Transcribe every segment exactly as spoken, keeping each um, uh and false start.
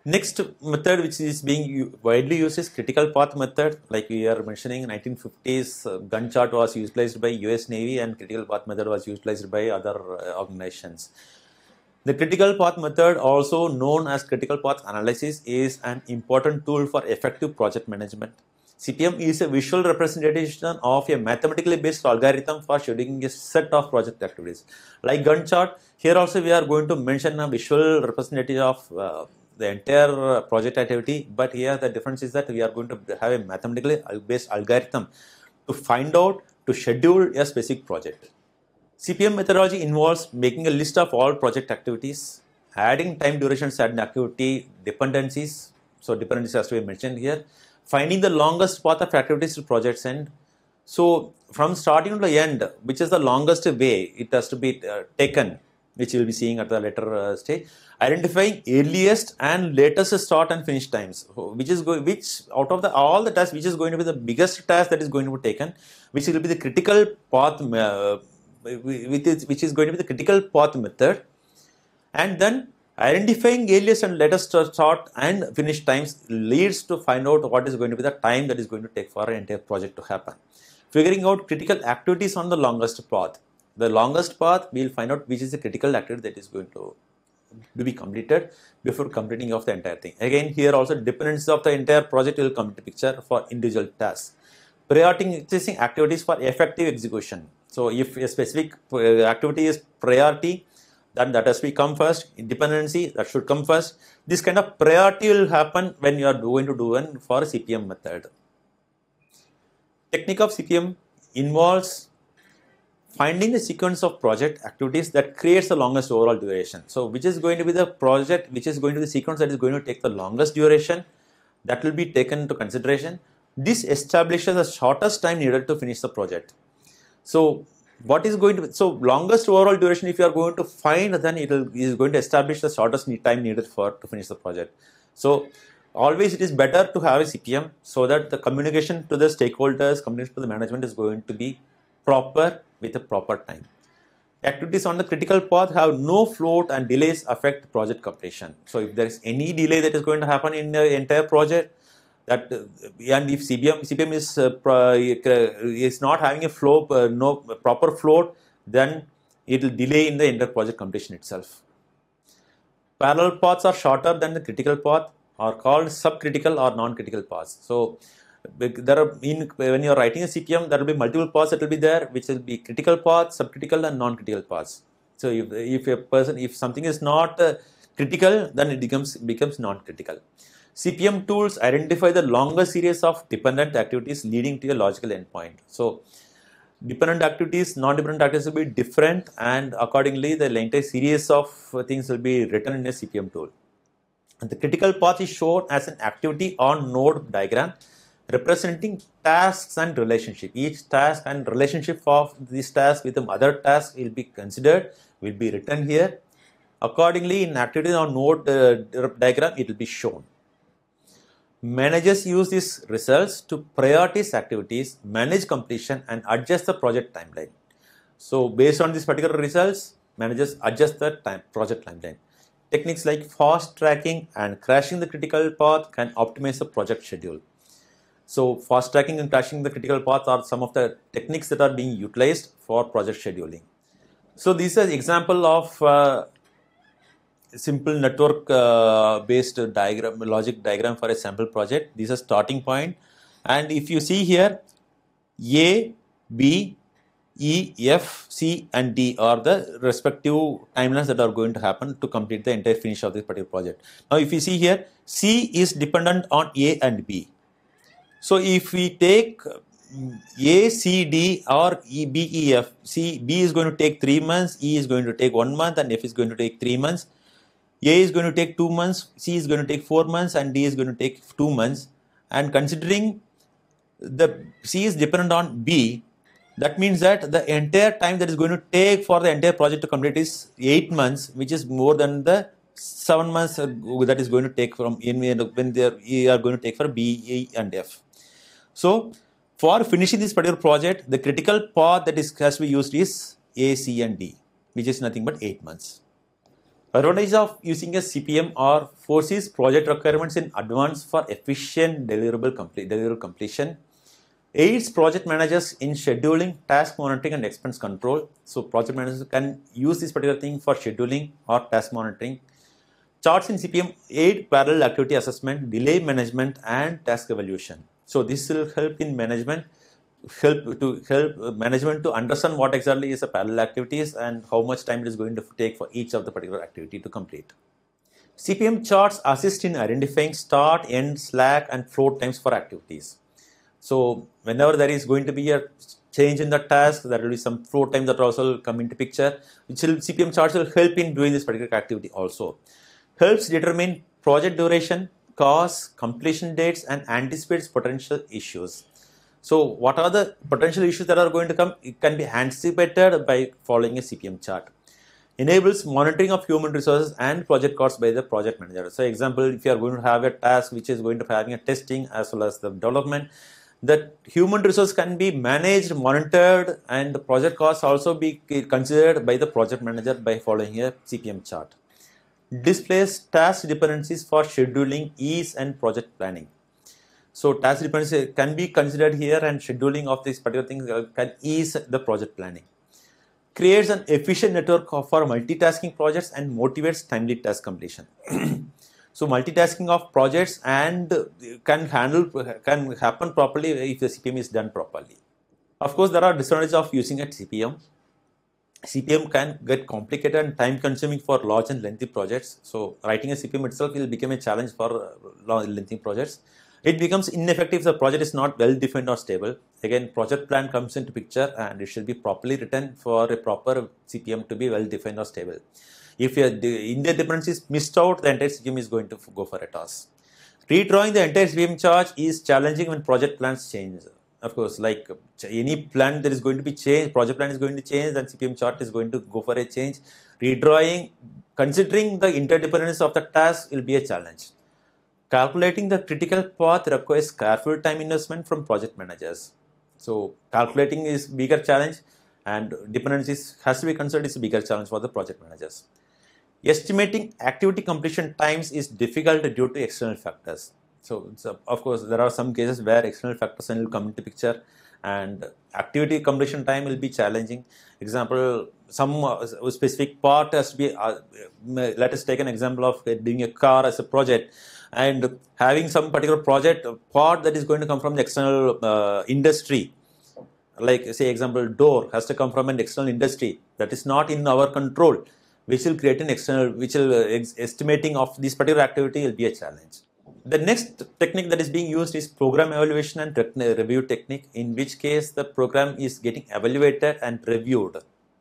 Next method which is being widely used is critical path method. Like we are mentioning, nineteen fifties uh, Gantt chart was utilized by U S Navy and critical path method was utilized by other uh, organizations. The critical path method, also known as critical path analysis, is an important tool for effective project management. C P M is a visual representation of a mathematically based algorithm for scheduling a set of project activities. Like Gantt chart, here also we are going to mention a visual representation of uh, the entire project activity, but here the difference is that we are going to have a mathematically based algorithm to find out, to schedule a specific project. C P M methodology involves making a list of all project activities, adding time durations and activity dependencies. So dependencies has to be mentioned here. Finding the longest path of activities to project's end. So from starting to the end, which is the longest way it has to be uh, taken, which you will be seeing at the later uh, stage. Identifying earliest and latest start and finish times, which is going, which out of the all the tasks, which is going to be the biggest task that is going to be taken, which will be the critical path, uh, which is going to be the critical path method, and then identifying earliest and latest start and finish times leads to find out what is going to be the time that is going to take for an entire project to happen. Figuring out critical activities on the longest path. The longest path, we will find out which is the critical activity that is going to, to be completed before completing of the entire thing. Again, here also dependencies of the entire project will come into picture for individual tasks. Prioritizing activities for effective execution. So if a specific activity is priority, then that has to come first. Dependency, that should come first. This kind of priority will happen when you are going to do one for C P M method. Technique of C P M involves finding the sequence of project activities that creates the longest overall duration. So which is going to be the project, which is going to be the sequence that is going to take the longest duration, that will be taken into consideration. This establishes the shortest time needed to finish the project. So what is going to be, so longest overall duration, if you are going to find, then it will, is going to establish the shortest time needed for to finish the project. So always it is better to have a C P M so that the communication to the stakeholders, communication to the management is going to be proper with a proper time. Activities on the critical path have no float and delays affect project completion. So if there is any delay that is going to happen in the entire project, that uh, and if C P M C P M is uh, is not having a flow, uh, no proper float, then it will delay in the entire project completion itself. Parallel paths are shorter than the critical path, are called subcritical or non-critical paths. So there are in when you are writing a C P M, there will be multiple paths that will be there, which will be critical paths, subcritical, and non-critical paths. So if, if a person, if something is not uh, critical, then it becomes becomes non-critical. C P M tools identify the longer series of dependent activities leading to a logical endpoint. So dependent activities, non-dependent activities will be different, and accordingly the entire series of things will be written in a C P M tool. And the critical path is shown as an activity on node diagram representing tasks and relationship. Each task and relationship of this task with the other task will be considered, will be written here. Accordingly, in activity on node uh, diagram, it will be shown. Managers use these results to prioritize activities, manage completion, and adjust the project timeline. So based on these particular results, managers adjust the time, project timeline. Techniques like fast tracking and crashing the critical path can optimize the project schedule. So fast tracking and crashing the critical path are some of the techniques that are being utilized for project scheduling. So these are example of uh, simple network uh, based diagram, logic diagram for a sample project. These are starting point, and if you see here, A, B, E, F, C, and D are the respective timelines that are going to happen to complete the entire finish of this particular project. Now if you see here, C is dependent on A and B. So if we take A, C, D or E, B, E, F, C, B is going to take three months, E is going to take one month, and F is going to take three months. A is going to take two months, C is going to take four months, and D is going to take two months. And considering the C is dependent on B, that means that the entire time that is going to take for the entire project to complete is eight months, which is more than the seven months that is going to take from in when they are, are going to take for B, E, and F. So for finishing this particular project, the critical path that is has to be used is A, C, and D, which is nothing but eight months. Advantage of using a C P M are foresees project requirements in advance for efficient deliverable complete, deliverable completion, aids project managers in scheduling, task monitoring and expense control. So project managers can use this particular thing for scheduling or task monitoring. Charts in C P M aid parallel activity assessment, delay management and task evaluation. So this will help in management, help to help management to understand what exactly is a parallel activities and how much time it is going to take for each of the particular activity to complete. C P M charts assist in identifying start, end, slack and float times for activities. So whenever there is going to be a change in the task, there will be some float time that also will come into picture, which will C P M charts will help in doing this particular activity also. Helps determine project duration, cost, completion dates and anticipates potential issues. So what are the potential issues that are going to come? It can be anticipated by following a C P M chart. Enables monitoring of human resources and project costs by the project manager. So example, if you are going to have a task which is going to be having a testing as well as the development, that human resource can be managed, monitored and the project costs also be considered by the project manager by following a C P M chart. Displays task dependencies for scheduling, ease and project planning. So task dependency can be considered here and scheduling of these particular things can ease the project planning. Creates an efficient network for multitasking projects and motivates timely task completion. So multitasking of projects and can handle can happen properly if the C P M is done properly. Of course, there are disadvantages of using a C P M. C P M can get complicated and time consuming for large and lengthy projects. So writing a C P M itself will become a challenge for lengthy projects. It becomes ineffective if the project is not well defined or stable. Again, project plan comes into picture and it should be properly written for a proper C P M to be well defined or stable. If the in the dependency is missed out, the entire C P M is going to go for a toss. Redrawing the entire C P M chart is challenging when project plans change. Of course, like any plan that is going to be changed, project plan is going to change, then C P M chart is going to go for a change. Redrawing, considering the interdependence of the task will be a challenge. Calculating the critical path requires careful time investment from project managers. So calculating is bigger challenge and dependencies has to be considered is a bigger challenge for the project managers. Estimating activity completion times is difficult due to external factors. So, so of course, there are some cases where external factors will come into picture and activity completion time will be challenging. Example, some uh, specific part has to be, uh, let us take an example of doing a car as a project and having some particular project part that is going to come from the external uh, industry. Like say example, door has to come from an external industry that is not in our control, which will create an external, which will uh, ex estimating of this particular activity will be a challenge. The next technique that is being used is program evaluation and review technique, in which case the program is getting evaluated and reviewed.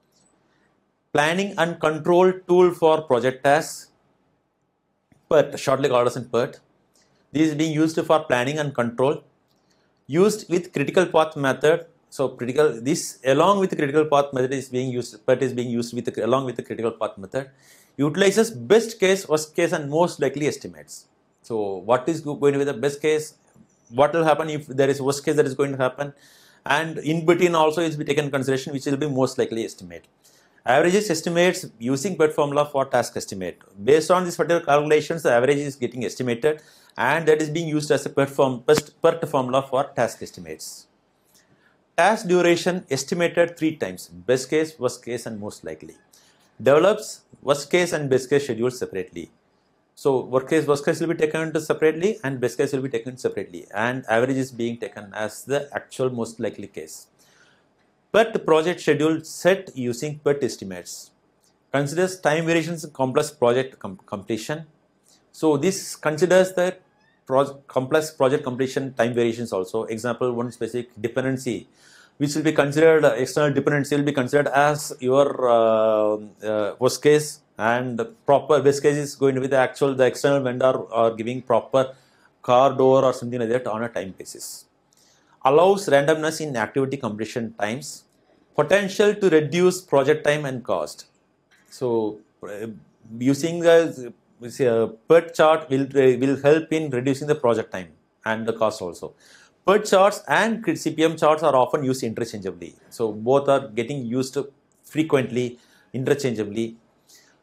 Planning and control tool for project tasks, PERT, short leg orders in PERT. This is being used for planning and control, used with critical path method. So critical, this along with the critical path method is being used, PERT is being used with the, along with the critical path method, utilizes best case, worst case and most likely estimates. So what is going to be the best case, what will happen if there is worst case that is going to happen, and in between also is be taken into consideration which will be most likely estimate. Averages estimates using PERT formula for task estimate. Based on these particular calculations, the average is getting estimated and that is being used as a PERT, form, PERT formula for task estimates. Task duration estimated three times, best case, worst case and most likely. Develops worst case and best case scheduled separately. So worst case, worst case will be taken separately and best case will be taken separately, and average is being taken as the actual most likely case. PERT project schedule set using PERT estimates. Considers time variations in complex project com completion. So this considers the pro complex project completion time variations also. Example, one specific dependency which will be considered, uh, external dependency will be considered as your uh, uh, worst case, and the proper best case is going to be the actual, the external vendor or giving proper car door or something like that on a time basis. Allows randomness in activity completion times. Potential to reduce project time and cost. So uh, using the uh, PERT chart will, uh, will help in reducing the project time and the cost also. PERT charts and C P M charts are often used interchangeably. So both are getting used frequently, interchangeably.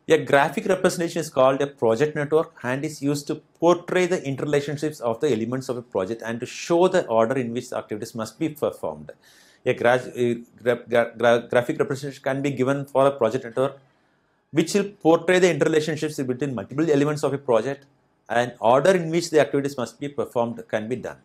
A graphic representation is called a project network and is used to portray the interrelationships of the elements of a project and to show the order in which the activities must be performed. A, gra a gra gra gra graphic representation can be given for a project network which will portray the interrelationships between multiple elements of a project and order in which the activities must be performed can be done.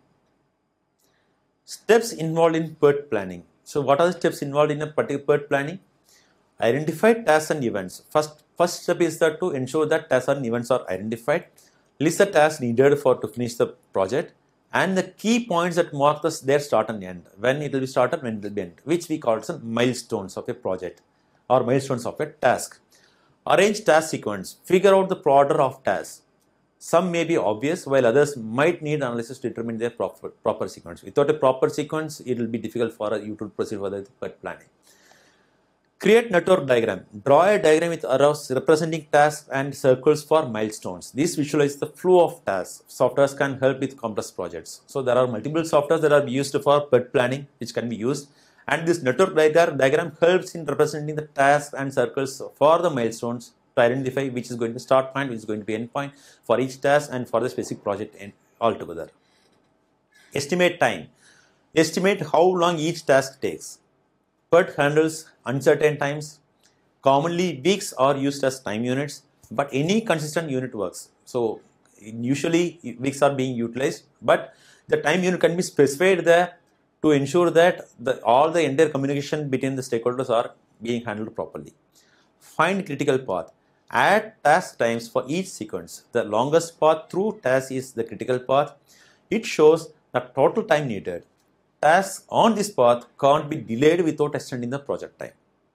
Steps involved in PERT planning. So what are the steps involved in a particular PERT planning? Identify tasks and events. First, first step is that to ensure that tasks and events are identified. List the tasks needed for to finish the project and the key points that mark the, their start and end. When it will be started, when it will be end, which we call some milestones of a project or milestones of a task. Arrange task sequence. Figure out the order of tasks. Some may be obvious, while others might need analysis to determine their proper, proper sequence. Without a proper sequence, it will be difficult for you to proceed further with PERT planning. Create network diagram. Draw a diagram with arrows representing tasks and circles for milestones. This visualizes the flow of tasks. Softwares can help with complex projects. So there are multiple softwares that are used for PERT planning, which can be used. And this network diagram helps in representing the tasks and circles for the milestones to identify which is going to be start point, which is going to be end point for each task and for the specific project in altogether. Estimate time. Estimate how long each task takes. PERT handles uncertain times. Commonly, weeks are used as time units, but any consistent unit works. So, usually weeks are being utilized, but the time unit can be specified there to ensure that the, all the entire communication between the stakeholders are being handled properly. Find critical path. Add task times for each sequence. The longest path through task is the critical path. It shows the total time needed. Tasks on this path can't be delayed without extending the project time.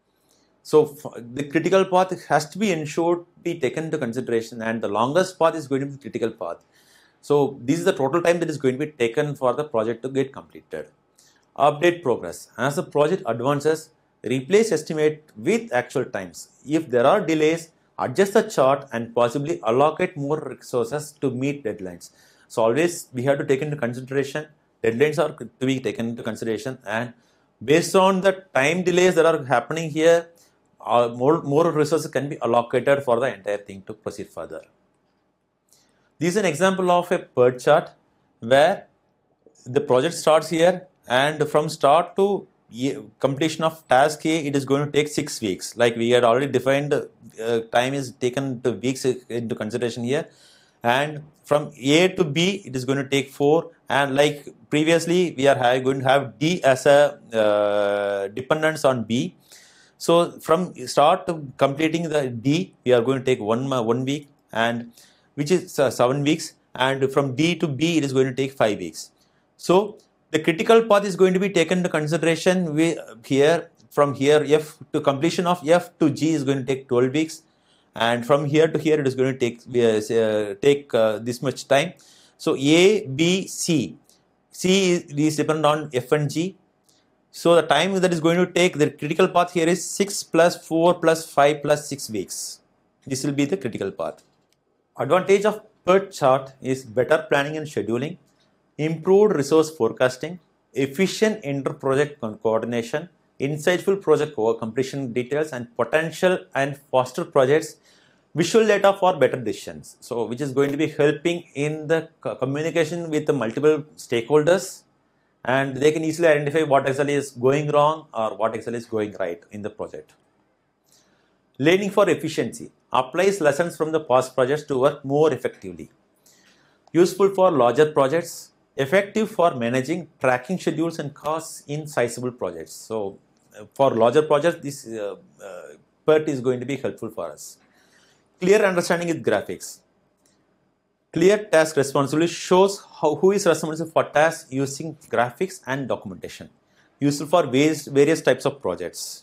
So the critical path has to be ensured to be taken into consideration, and the longest path is going to be the critical path. So this is the total time that is going to be taken for the project to get completed. Update progress. As the project advances, replace estimate with actual times. If there are delays, adjust the chart and possibly allocate more resources to meet deadlines. So always we have to take into consideration, deadlines are to be taken into consideration, and based on the time delays that are happening here, uh, more, more resources can be allocated for the entire thing to proceed further. This is an example of a PERT chart where the project starts here, and from start to completion of task A, it is going to take six weeks. Like we had already defined, uh, time is taken to weeks into consideration here. And from A to B, it is going to take four. And like previously, we are going to have D as a uh, dependence on B. So from start to completing the D, we are going to take one one week, and which is uh, seven weeks. And from D to B, it is going to take five weeks. So the critical path is going to be taken into consideration. We here from here F to completion of F to G is going to take twelve weeks, and from here to here it is going to take uh, take uh, this much time. So A, B, C, C is, is dependent on F and G. So the time that is going to take, the critical path here is six plus four plus five plus six weeks. This will be the critical path. Advantage of PERT chart is better planning and scheduling, improved resource forecasting, efficient inter-project coordination, insightful project completion details, and potential and faster projects, visual data for better decisions. So, which is going to be helping in the communication with the multiple stakeholders, and they can easily identify what exactly is going wrong or what exactly is going right in the project. Learning for efficiency applies lessons from the past projects to work more effectively. Useful for larger projects, effective for managing, tracking schedules and costs in sizable projects. So, uh, for larger projects, this uh, uh, PERT is going to be helpful for us. Clear understanding with graphics. Clear task responsibility shows how, who is responsible for tasks using graphics and documentation. Useful for various, various types of projects.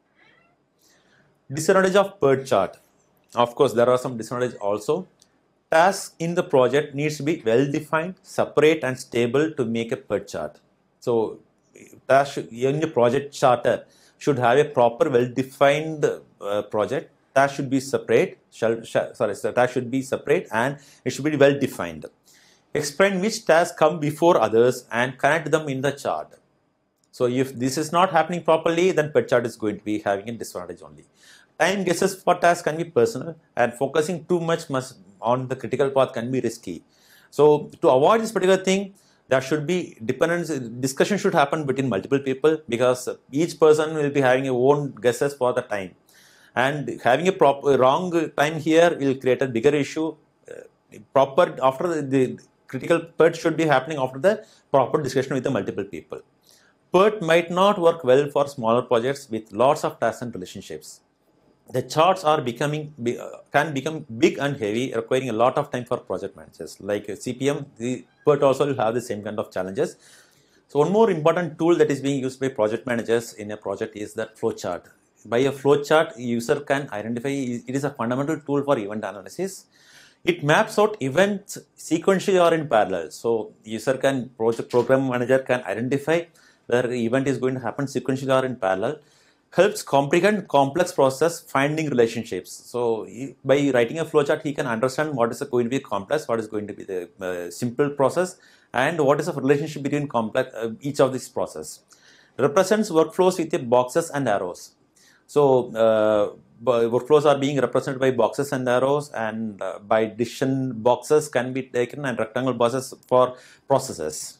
Disadvantage of PERT chart. Of course, there are some disadvantages also. Tasks in the project needs to be well defined, separate and stable to make a PERT chart. So, task in the project charter should have a proper well defined uh, project. Task should be separate, shall, shall, sorry, task should be separate and it should be well defined. Explain which tasks come before others and connect them in the chart. So, if this is not happening properly, then PERT chart is going to be having a disadvantage only. time guesses for tasks can be personal, and focusing too much must on the critical path can be risky. So to avoid this particular thing, there should be dependence. Discussion should happen between multiple people, because each person will be having a own guesses for the time, and having a proper wrong time here will create a bigger issue. Uh, proper after the, the critical part should be happening after the proper discussion with the multiple people. PERT might not work well for smaller projects with lots of tasks and relationships. The charts are becoming can become big and heavy, requiring a lot of time for project managers. Like C P M, the PERT also will have the same kind of challenges. So one more important tool that is being used by project managers in a project is that flowchart. By a flowchart, user can identify, it is a fundamental tool for event analysis. It maps out events sequentially or in parallel. So user can, project program manager can identify whether the event is going to happen sequentially or in parallel. Helps comprehend complex process, finding relationships. So by writing a flowchart, he can understand what is going to be complex, what is going to be the uh, simple process, and what is the relationship between complex uh, each of these process. Represents workflows with the boxes and arrows. So uh, workflows are being represented by boxes and arrows, and uh, by decision boxes can be taken and rectangle boxes for processes.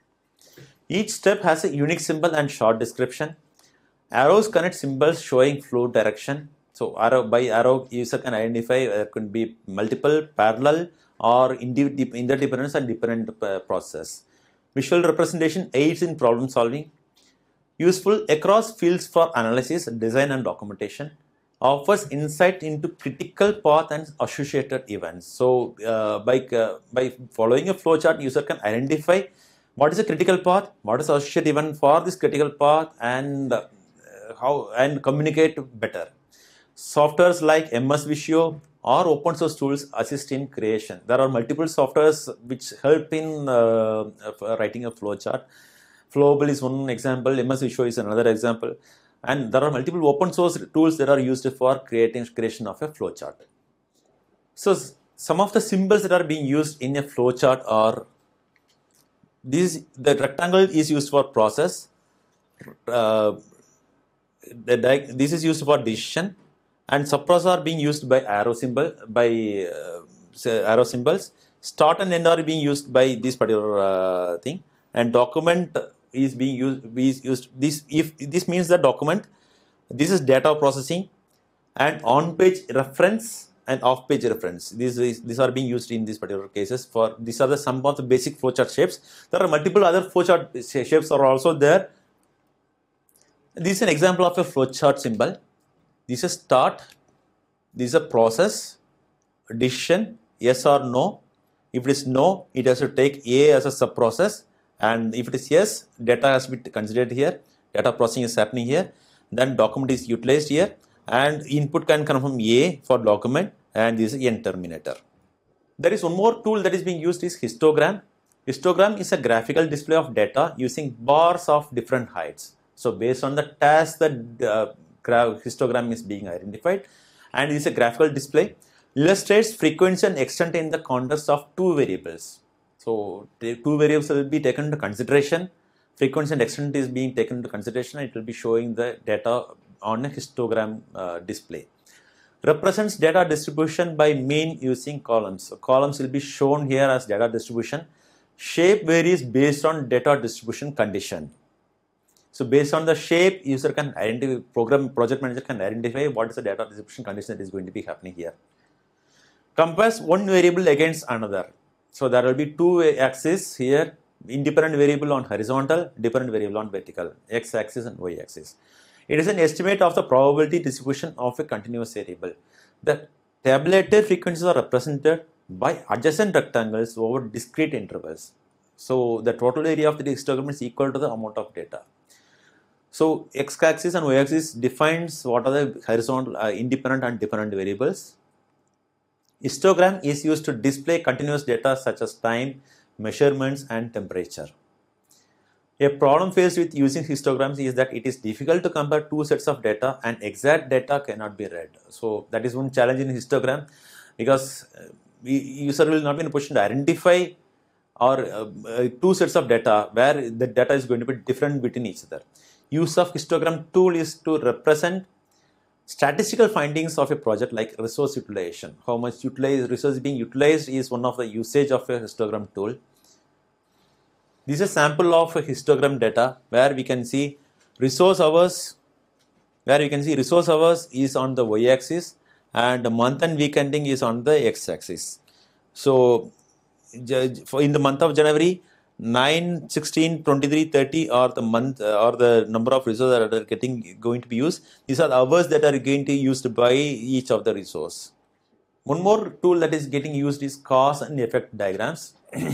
Each step has a unique symbol and short description. Arrows connect symbols showing flow direction. So arrow by arrow, user can identify there uh, could be multiple, parallel, or interdependence and dependent uh, process. Visual representation aids in problem solving. Useful across fields for analysis, design, and documentation. Offers insight into critical path and associated events. So uh, by uh, by following a flowchart, user can identify what is a critical path, what is the associated event for this critical path, and uh, how and communicate better. Softwares like M S Visio or open source tools assist in creation. There are multiple softwares which help in uh, writing a flowchart. Flowable is one example, M S Visio is another example, and there are multiple open source tools that are used for creating creation of a flowchart. So some of the symbols that are being used in a flowchart are these. The rectangle is used for process. Uh, the this is used for decision, and subprocess are being used by arrow symbol by uh, arrow symbols. Start and end are being used by this particular uh, thing, and document is being used. Is used this if this means the document. This is data processing, and on-page reference and off-page reference. These is, these are being used in these particular cases. For these are the some of the basic flowchart shapes. There are multiple other flowchart shapes are also there. This is an example of a flowchart symbol. This is start. This is a process. Decision. Yes or no. If it is no, it has to take A as a sub-process. And if it is yes, data has to be considered here. Data processing is happening here. Then document is utilized here. And input can come from A for document. And this is N terminator. There is one more tool that is being used is histogram. Histogram is a graphical display of data using bars of different heights. So based on the task that uh, histogram is being identified, and it is a graphical display, illustrates frequency and extent in the context of two variables. So the two variables will be taken into consideration. Frequency and extent is being taken into consideration, and it will be showing the data on a histogram uh, display. Represents data distribution by mean using columns. So columns will be shown here as data distribution. Shape varies based on data distribution condition. So based on the shape, user can identify, program project manager can identify what is the data distribution condition that is going to be happening here. Compares one variable against another. So there will be two axes here, independent variable on horizontal, dependent variable on vertical, x-axis and y-axis. It is an estimate of the probability distribution of a continuous variable. The tabulated frequencies are represented by adjacent rectangles over discrete intervals. So the total area of the histogram is equal to the amount of data. So x-axis and y-axis defines what are the horizontal, uh, independent and dependent variables. Histogram is used to display continuous data such as time, measurements, and temperature. A problem faced with using histograms is that it is difficult to compare two sets of data, and exact data cannot be read. So that is one challenge in histogram, because user will not be in a position to identify or uh, two sets of data where the data is going to be different between each other. Use of histogram tool is to represent Statistical findings of a project like resource utilization. How much utilized resource is being utilized is one of the usage of a histogram tool. This is a sample of a histogram data where we can see resource hours, where you can see resource hours is on the y-axis and the month and week ending is on the x-axis. So in the month of January, nine, sixteen, twenty-three, thirty are the month uh, or the number of resources that are getting going to be used. These are the hours that are going to be used by each of the resource. One more tool that is getting used is cause and effect diagrams.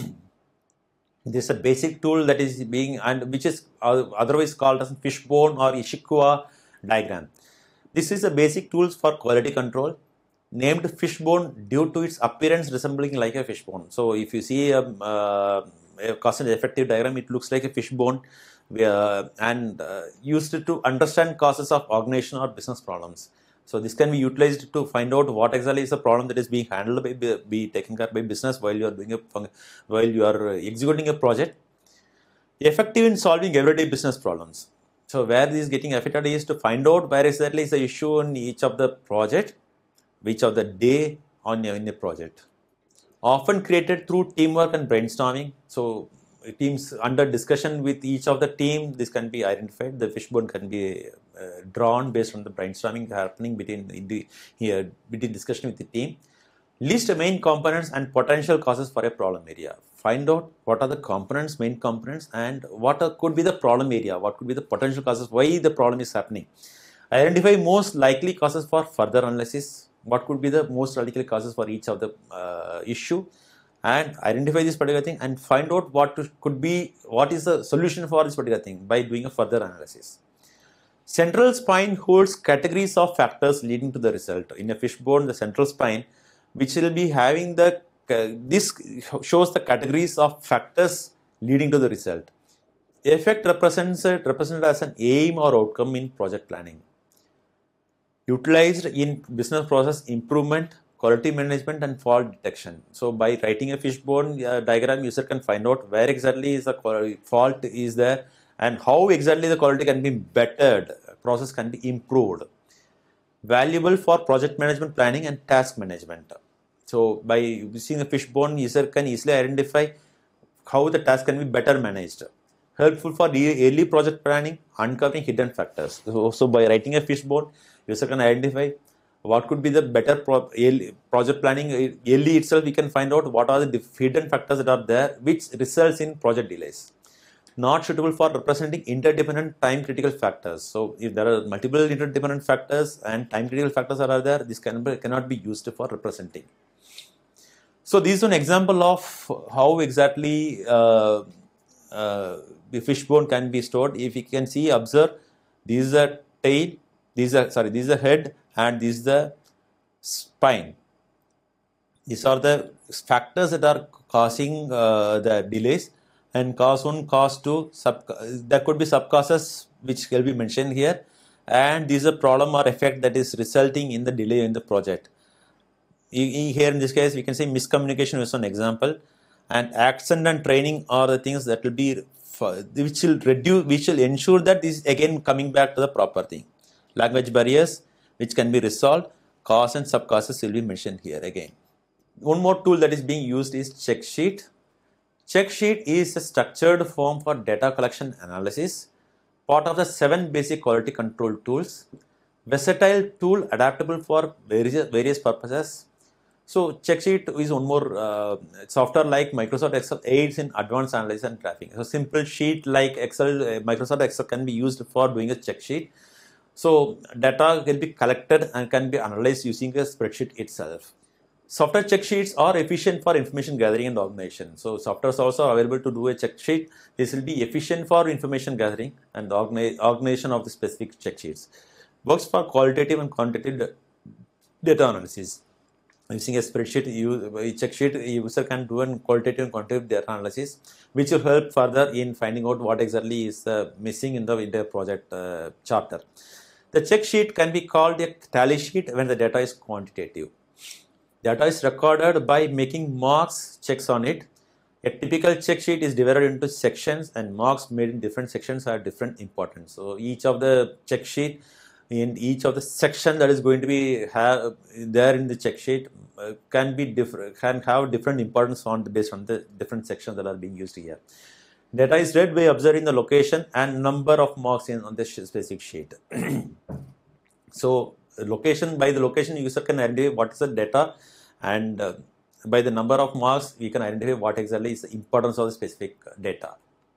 This is a basic tool that is being and which is otherwise called as fishbone or Ishikawa diagram. This is a basic tool for quality control, named fishbone due to its appearance resembling like a fishbone. So if you see a, uh, a cause and effective diagram, it looks like a fishbone uh, and uh, used to understand causes of organization or business problems. So this can be utilized to find out what exactly is the problem that is being handled by be, be taken care by business while you are doing a while you are executing a project. Effective in solving everyday business problems. So where this is getting affected is to find out where exactly is the issue in each of the project, which of the day on in a project. Often created through teamwork and brainstorming. So teams under discussion with each of the team, this can be identified. The fishbone can be uh, drawn based on the brainstorming happening between the here between discussion with the team. List the main components and potential causes for a problem area. Find out what are the components, main components, and what are, could be the problem area, what could be the potential causes, why the problem is happening. Identify most likely causes for further analysis. What could be the most likely causes for each of the uh, issue, and identify this particular thing and find out what to, could be, what is the solution for this particular thing by doing a further analysis. Central spine holds categories of factors leading to the result. In a fishbone, the central spine, which will be having the, uh, this shows the categories of factors leading to the result. Effect represents it represented as an aim or outcome in project planning. Utilized in business process improvement, quality management, and fault detection. So by writing a fishbone uh, diagram, user can find out where exactly is the fault is there and how exactly the quality can be bettered, process can be improved. Valuable for project management planning and task management. So by using a fishbone, user can easily identify how the task can be better managed. Helpful for early project planning, uncovering hidden factors. So, so by writing a fishbone, user can identify what could be the better pro project planning. Early itself, we can find out what are the hidden factors that are there, which results in project delays. Not suitable for representing interdependent time critical factors. So if there are multiple interdependent factors and time critical factors are there, this can be, cannot be used for representing. So this is an example of how exactly uh, uh, the fishbone can be stored. If you can see, observe, this is a tail, this is a, sorry, this is a head, and this is the spine. These are the factors that are causing uh, the delays, and cause one, cause two, sub, there could be subcauses which will be mentioned here, and this is a problem or effect that is resulting in the delay in the project. Here in this case, we can say miscommunication is an example, and accent and training are the things that will be, which will reduce, which will ensure that this is again coming back to the proper thing. Language barriers, which can be resolved, cause and subcauses will be mentioned here again. One more tool that is being used is check sheet. Check sheet is a structured form for data collection analysis, part of the seven basic quality control tools. Versatile tool adaptable for various, various purposes. So check sheet is one more uh, software like Microsoft Excel aids in advanced analysis and tracking. So simple sheet like Excel, uh, Microsoft Excel can be used for doing a check sheet. So data can be collected and can be analyzed using a spreadsheet itself. Software check sheets are efficient for information gathering and organization. So software is also available to do a check sheet. This will be efficient for information gathering and organi organization of the specific check sheets. Works for qualitative and quantitative data analysis. Using a spreadsheet, you, check sheet, user can do a qualitative and quantitative data analysis, which will help further in finding out what exactly is uh, missing in the entire project uh, charter. The check sheet can be called a tally sheet when the data is quantitative. Data is recorded by making marks, checks on it. A typical check sheet is divided into sections, and marks made in different sections are different importance. So each of the check sheet in each of the section that is going to be have there in the check sheet uh, can be different, can have different importance on the based on the different sections that are being used here. Data is read by observing the location and number of marks in on the specific sheet. So location, by the location, user can identify what is the data, and uh, by the number of marks we can identify what exactly is the importance of the specific data.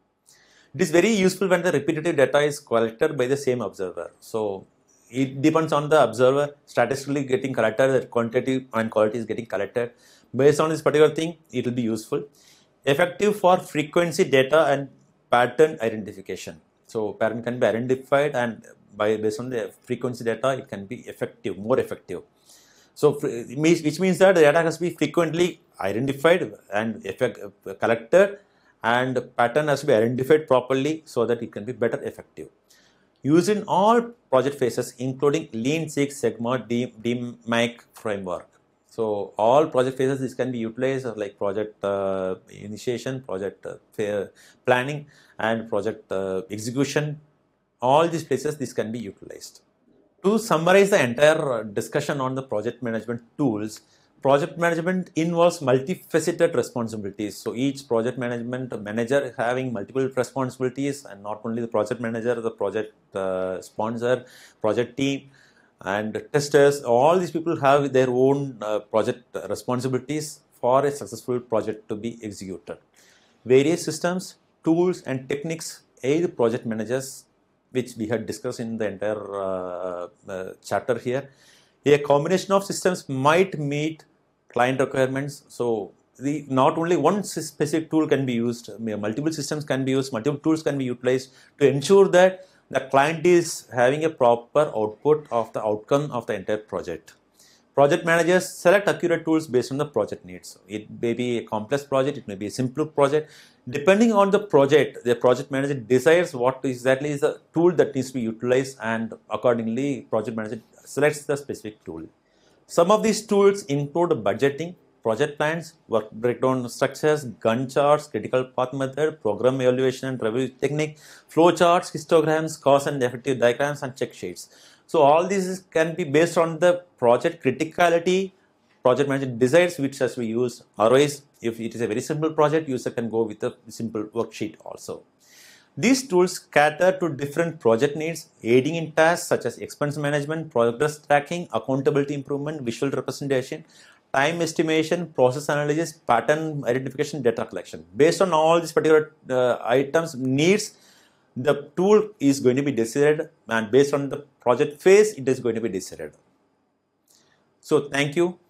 It is very useful when the repetitive data is collected by the same observer. So it depends on the observer, statistically getting collected, that quantity and quality is getting collected. Based on this particular thing, it will be useful. Effective for frequency data and pattern identification. So pattern can be identified, and by based on the frequency data, it can be effective, more effective. So which means that the data has to be frequently identified and effect, collected, and pattern has to be identified properly so that it can be better effective. Used in all project phases, including Lean Six Sigma, D M A C framework. So all project phases, this can be utilized like project uh, initiation, project uh, planning, and project uh, execution. All these places, this can be utilized. To summarize the entire discussion on the project management tools, project management involves multifaceted responsibilities. So each project management manager having multiple responsibilities, and not only the project manager, the project uh, sponsor, project team, and testers. All these people have their own uh, project responsibilities for a successful project to be executed. Various systems, tools, and techniques aid project managers, which we had discussed in the entire uh, uh, chapter here. A combination of systems might meet client requirements. So the not only one specific tool can be used, multiple systems can be used, multiple tools can be utilized to ensure that the client is having a proper output of the outcome of the entire project. Project managers select accurate tools based on the project needs. It may be a complex project, it may be a simple project. Depending on the project, the project manager decides what exactly is the tool that needs to be utilized, and accordingly, project manager selects the specific tool. Some of these tools include budgeting, project plans, work breakdown structures, Gantt charts, critical path method, program evaluation and review technique, flow charts, histograms, cause and effective diagrams, and check sheets. So all these can be based on the project criticality. Project manager decides which has to be used. Otherwise, if it is a very simple project, user can go with a simple worksheet also. These tools cater to different project needs, aiding in tasks such as expense management, progress tracking, accountability improvement, visual representation, time estimation, process analysis, pattern identification, data collection. Based on all these particular uh, items, needs, the tool is going to be decided, and based on the project phase, it is going to be decided. So thank you.